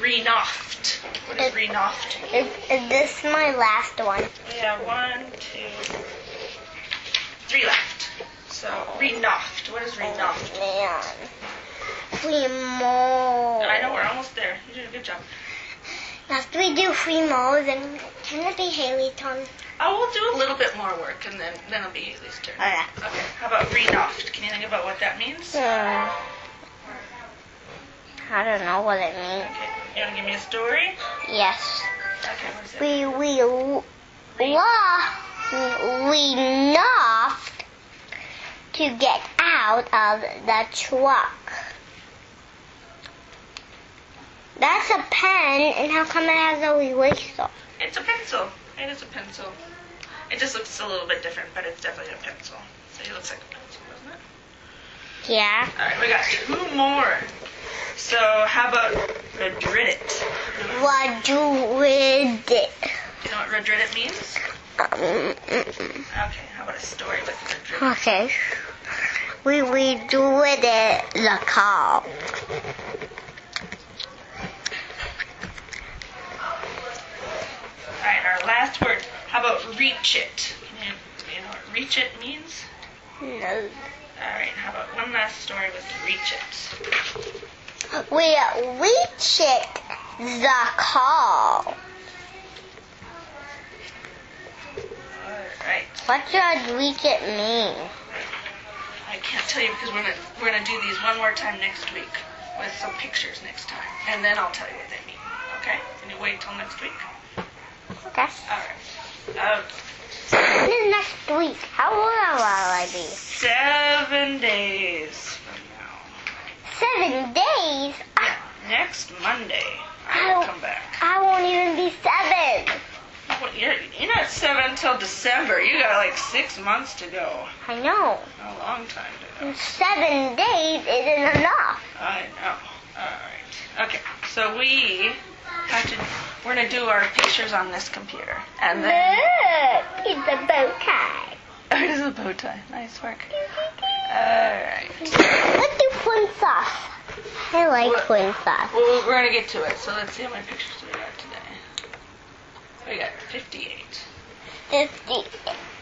Renoft. What is Renoft? Is this my last one? Yeah, 1, 2, 3 left. So, Renoft. What is Renoft? Man. Free-mo. I know, we're almost there. You did a good job. After we do free-mo, then can it be Haley's turn? We'll do a little bit more work, and then it'll be Haley's turn. Okay. Okay, how about Renoft? Can you think about what that means? I don't know what it means. Okay, you want to give me a story? Yes. Okay, what is it? We knocked to get out of the truck. That's a pen, and how come it has a eraser? It's a pencil. It is a pencil. It just looks a little bit different, but it's definitely a pencil. So it looks like a pencil, doesn't it? Yeah. All right, we got 2 more. So how about Redriddit? Redriddit. Do you know what Redriddit means? Okay, how about a story with Redriddit? Okay. We redridded the car. All right, our last word. How about reach it? Do you know what reach it means? No. All right, how about one last story with reach it? We reached the car. All right. What does reach it mean? I can't tell you because we're gonna do these one more time next week with some pictures next time, and then I'll tell you what they mean. Okay? Can you wait till next week? Okay. All right. Next week. How old will I be? 7 days from now. 7 days? Yeah, next Monday I will come back. I won't even be 7. Well, you're not 7 till December. You got like 6 months to go. I know. A long time to go. 7 days isn't enough. I know. All right. Okay. So we're gonna do our pictures on this computer, and then Look, it's a bow tie. it is a bow tie. Nice work. All right. Let's do princess. I like princess. Well, we're gonna get to it. So let's see how many pictures we got today. We got 58. 50. 58.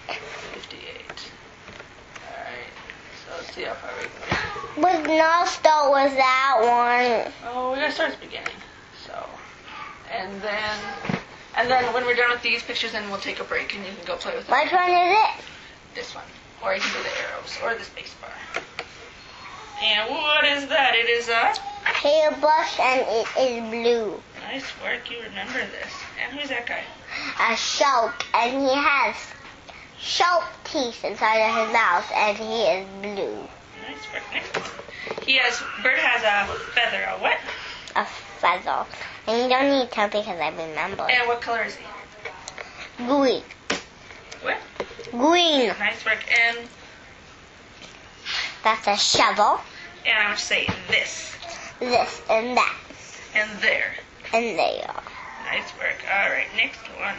All right. So let's see how far we go. But now start with that one. Oh, we gotta start at the beginning. So, and then when we're done with these pictures, then we'll take a break and you can go play with Which one is it? this one, or you can do the arrows or the space bar. And what is that? It is a Hairbrush, and it is blue. nice work. You remember this. And who's that guy? A shark, and he has sharp teeth inside of his mouth, and he is blue. Nice work. Next. Bird has a feather. A what? A feather. And you don't need to because I remember. And what color is he? Green. What? Green. Nice work. And That's a shovel. I'm going to say this. This and that. And there. And there. Nice work. All right, next one.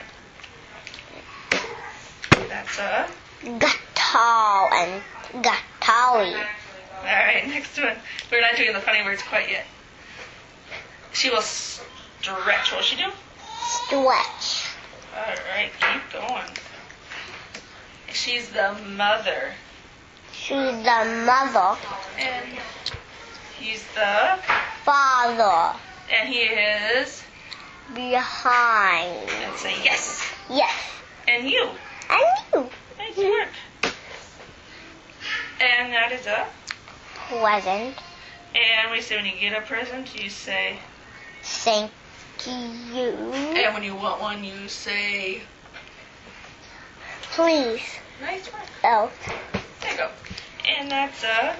That's a... Guitar and guitar. All right, next one. We're not doing the funny words quite yet. She will stretch. What will she do? Stretch. All right, keep going. She's the mother. She's the mother. And he's the... Father. And he is... Behind. Let's say yes. Yes. And you. And you. Nice work. And that is a... Present. And we say when you get a present, you say... Thank you. And when you want one, you say... Please. Nice work. Oh. There you go. And that's a...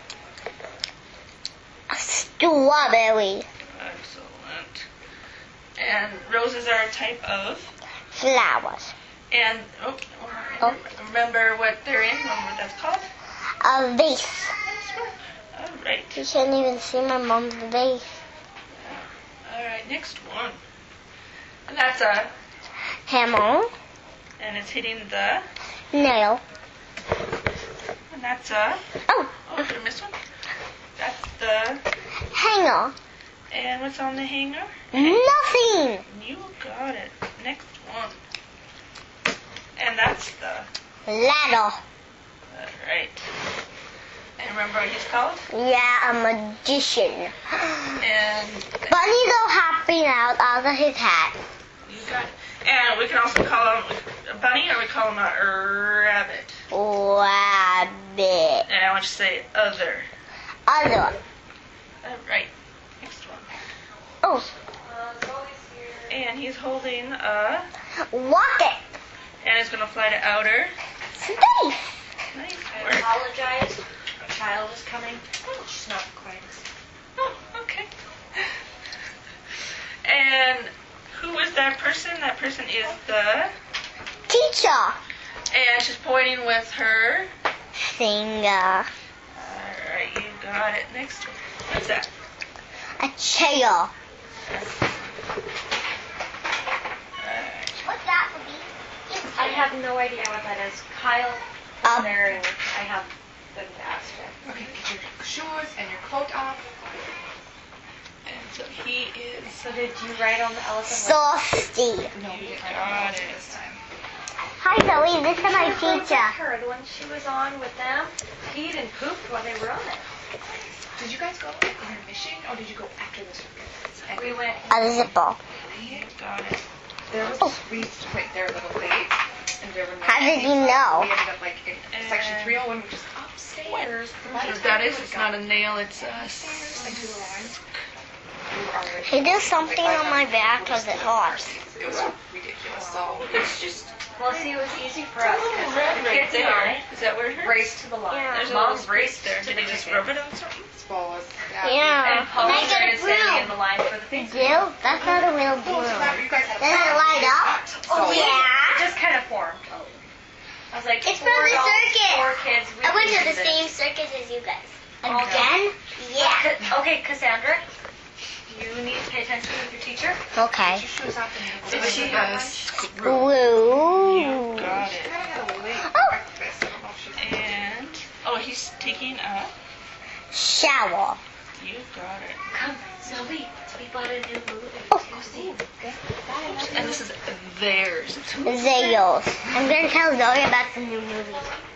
Strawberry. Excellent. And roses are a type of... Flowers. And, remember what they're in? Remember what that's called? A vase. Nice work. All right. You can't even see my mom's vase. All right, next one. And that's a... Hammer. And it's hitting the... Nail. And that's a... Oh. Oh, did I miss one? That's the... Hanger. And what's on the hanger? Nothing. You got it. Next one. And that's the... Ladder. Right. And remember what he's called? Yeah, a magician. And... Bunny go hopping out of his hat. You got it. And we can also call him a bunny, or we call him a rabbit. Rabbit. And I want you to say other. Other. Right. Next one. Oh, And he's holding a... rocket. And it's going to fly to outer. Space. Nice I work. apologize. A child is coming. She's not quite. Oh, okay. And who is that person? That person is the... Teacher. And she's pointing with her... Finger. Alright, you got it. Next one. What's that? A chair. Alright. What's that, Bobby? I have no idea what that is. Kyle is there, and I have been asked it. Okay, get your shoes and your coat off. And so he is... So did you write on the elephant? Saucy. No, we didn't Got write it. this time. Hi, Zoe. This is my teacher. Her, the one she was on with them, peed and pooped while they were on it. Did you guys go on intermission or did you go after the circus? And We went. A zipper. You got it. there was we used to wait there a little late, and there were no How did you seats, so know? We ended up like in section 301, which is upstairs. That is, it's not a nail, it's a... Into the line. We were already. Hey, there's something on my back because it hurts. It was ridiculous. So It's just... Well, see, it was easy for us because red the right kids and I there. Is that where it hurts? raced to the line. Yeah. There's a Mom little space raced there. to Did the you just ticket. rub it on something? Swallows. Yeah. And Paul Can I get a started standing in broom? the line for the things. Glue? That's not a real So broom. that you guys had a Does it problem. light up? So- Oh, It yeah. just kind of formed. I was like, It's four from the adults, circus. 4 kids. We I went to can the do same this. circus as you guys. Okay. Again? Yeah. Okay, Cassandra, you need to pay attention with your teacher. Okay. Get your shoes off and Did you'll she go have to Glue. You got it. I had a late Oh. breakfast. I don't know if she's And... Oh, he's taking a... Shower. You got it. Come, Zoe, we bought a new movie. Oh. Go see. And this is theirs. It's who? Zales. I'm going to tell Zoe about the new movie.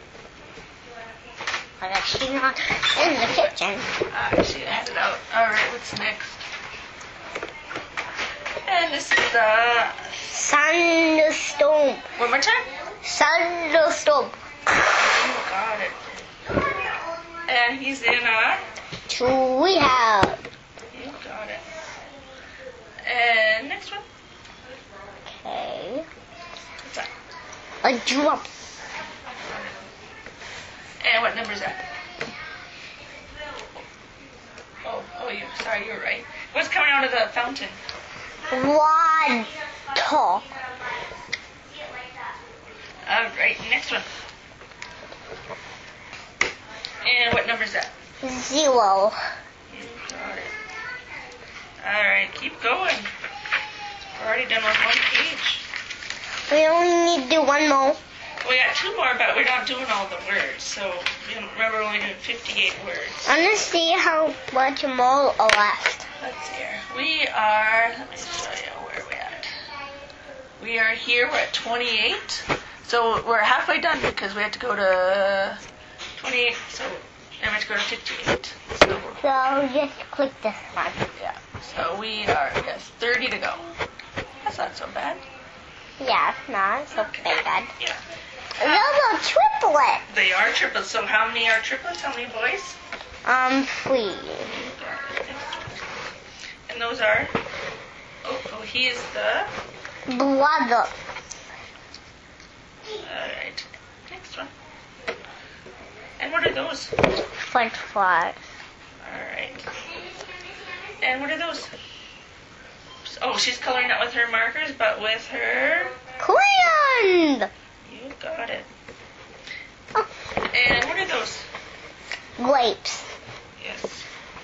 But she's not in the kitchen. She has it out. Alright, what's next? And this is the... Thunderstorm. One more time. Thunderstorm. You got it. And he's in a... Treehouse. You got it. And next one. Okay. What's that? A drum. And what number is that? Sorry, you were right. What's coming out of the fountain? Water. Alright, next one. And what number is that? 0. You got it. Alright, keep going. We're already done with one page. We only need to do one more. We got 2 more, but we're not doing all the words. So, remember, we're only doing 58 words. I want to see how much more are left. Let's see here. We are, let me show you where we're at. We are here, we're at 28. So we're halfway done because we have to go to 28. So then we have to go to 58. So, So just click this one. yeah. So we are, yes, 30 to go. That's not so bad. Yeah, it's not so bad. Yeah. Those are triplets. They are triplets. So how many are triplets? How many boys? 3. And those are, oh, he is the, Brother. alright, next one. And what are those? French fries. Alright. And what are those? Oh, she's coloring it with her markers, but with her, Crayon. you got it. Oh, And what are those? grapes. Yes.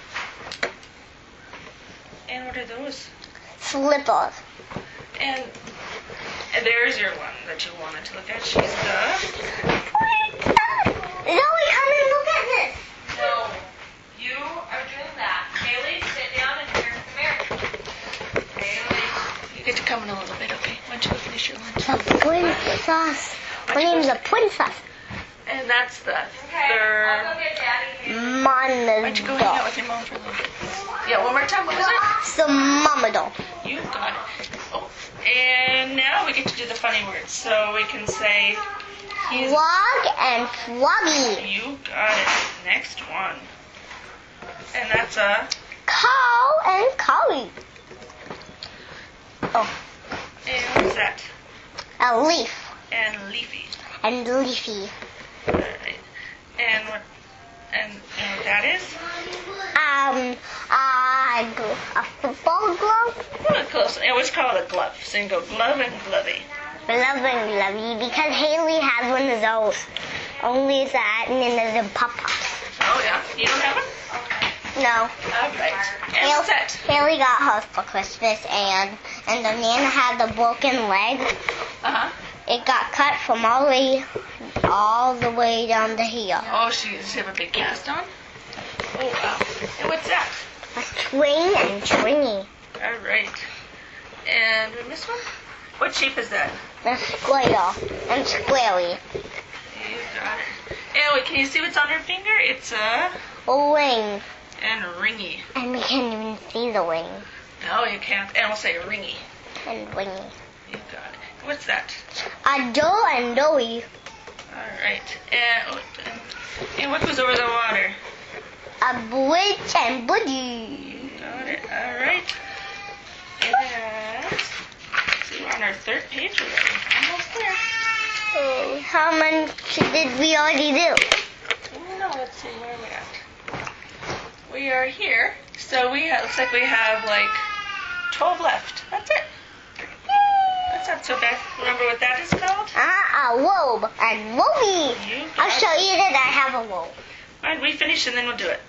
And what are those? Slippers. And there's your one that you wanted to look at. She's the, Zoe, come and look at this. No, you are doing that. Haley, sit down and here's the mirror. princess. My name's a princess. And that's the third. Mama Why don't you go hang out with your mom for a little bit? Yeah, one more time. What was it? The mama doll. You got it. Oh, and now we get to do the funny words. So we can say, he's. Frog and froggy. You got it. Next one. And that's a. Cow and collie. Oh, And what's that? a leaf And leafy. and leafy. Alright. And what? And what that is? A football glove. Oh, close. And what's called a glove. So you can go glove and glovey. Love and lovey because Haley has one of those. Only that and then there's a pop-up. Oh yeah. You don't have one? No. Alright. And what's that? Haley got hers for Christmas and the Nana had the broken leg. Uh-huh. It got cut from all the way down to here. Oh, does she have a big cast on? Oh wow. And what's that? A swing and swingy. Alright. And we missed one? What shape is that? A square and squarey. You got it. And wait, can you see what's on her finger? It's a A wing. and ringy. And we can't even see the wing. No, you can't. And we'll say ringy. And wingy. You got it. What's that? A doe and doughy. Alright. And what goes over the water? A bridge and budgie. You got it. Alright. And see, we're on our third page already. Almost there. So how much did we already do? Oh no, let's see, where are we at? We are here. So looks like we have like 12 left. That's it. That's not so bad. Remember what that is called? A robe and wobby. You I'll got show you that I have a robe. Alright, we finish and then we'll do it.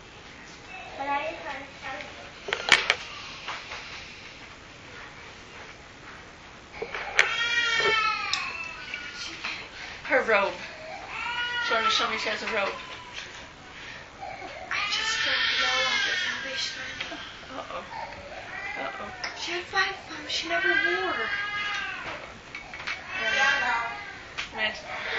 Her robe. Show me she has a robe. I just don't know this English time. Uh-oh. Uh-oh. She had 5 of them. She never wore. Wait.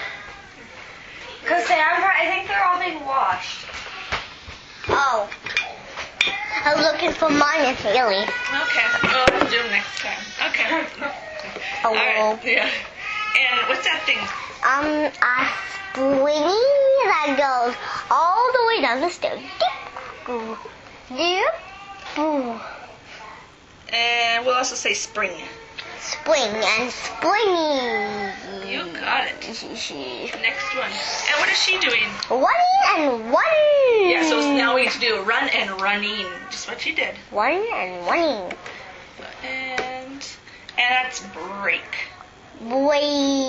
Cassandra, I think they're all being washed. Oh. I'm looking for mine and Haley. Okay. Oh, I'll do them next time. Okay. A Alright, robe. yeah. And what's that thing? A swing that goes all the way down the stairs. Dip, dip, boo. And we'll also say spring. Spring and springy. You got it. Next one. And what is she doing? Running and running. Yeah, so now we get to do run and running. Just what she did. Running and running. And that's break. Break.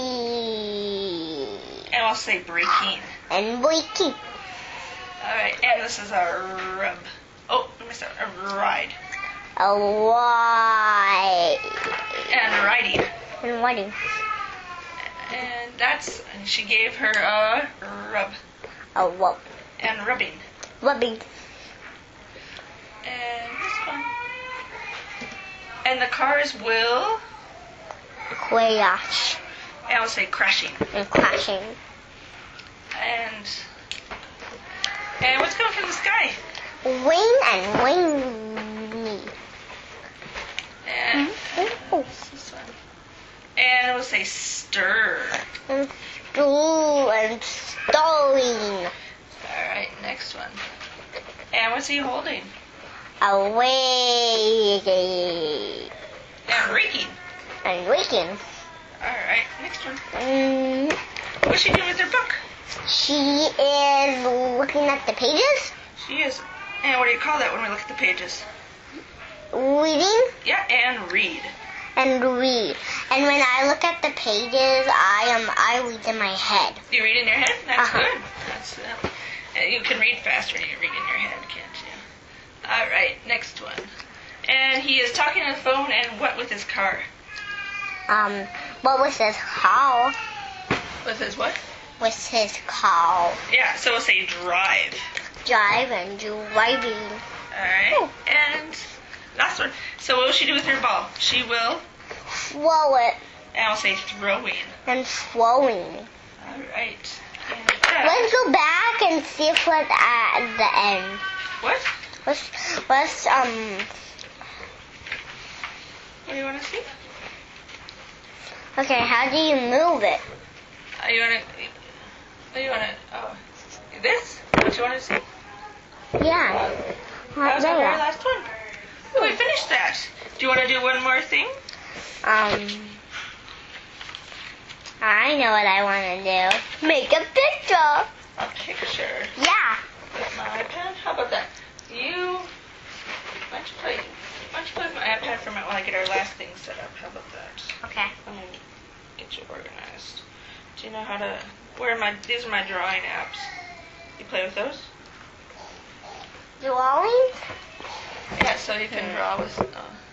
And I'll say breaking. And breaking. Alright, and this is a rub. Oh, let me start. A ride. A ride. And riding. And running. And she gave her a rub. A rope. And rubbing. Rubbing. And this one. And the cars will. Crash. And I'll say crashing. And crashing. And what's coming from the sky? Wing and wingy. And Oh. this one. And we'll say stir. And stool and stalling. Alright, next one. And what's he holding? Away. And raking. And waking. Alright, next one. Mm, What's she doing with her book? she is looking at the pages. She is. And what do you call that when we look at the pages? Reading Yeah, and read. and read. And when I look at the pages, I read in my head. You read in your head? That's Uh-huh. good. That's you can read faster when you read in your head, can't you? Alright, next one. And he is talking on the phone and what with his car? What was his call? With his what? Was his call. Yeah, so we'll say drive. Drive and driving. Alright. Oh. And last one. So what will she do with her ball? She will Throw it. And I'll say throwing. And throwing. All right. Let's go back and see if what's at the end. What? Let's What do you want to see? Okay, how do you move it? You want to? Oh, this? What you want to see? Yeah. That was our very last one. Oh, we finished that. Do you want to do one more thing? I know what I want to do. Make a picture. A picture. Yeah. With my iPad? How about that? Why don't you play with my iPad for while I get our last thing set up? How about that? Okay. I'm going to get you organized. Do you know how to... These are my drawing apps. You play with those? Drawing? Yeah, so you can draw with...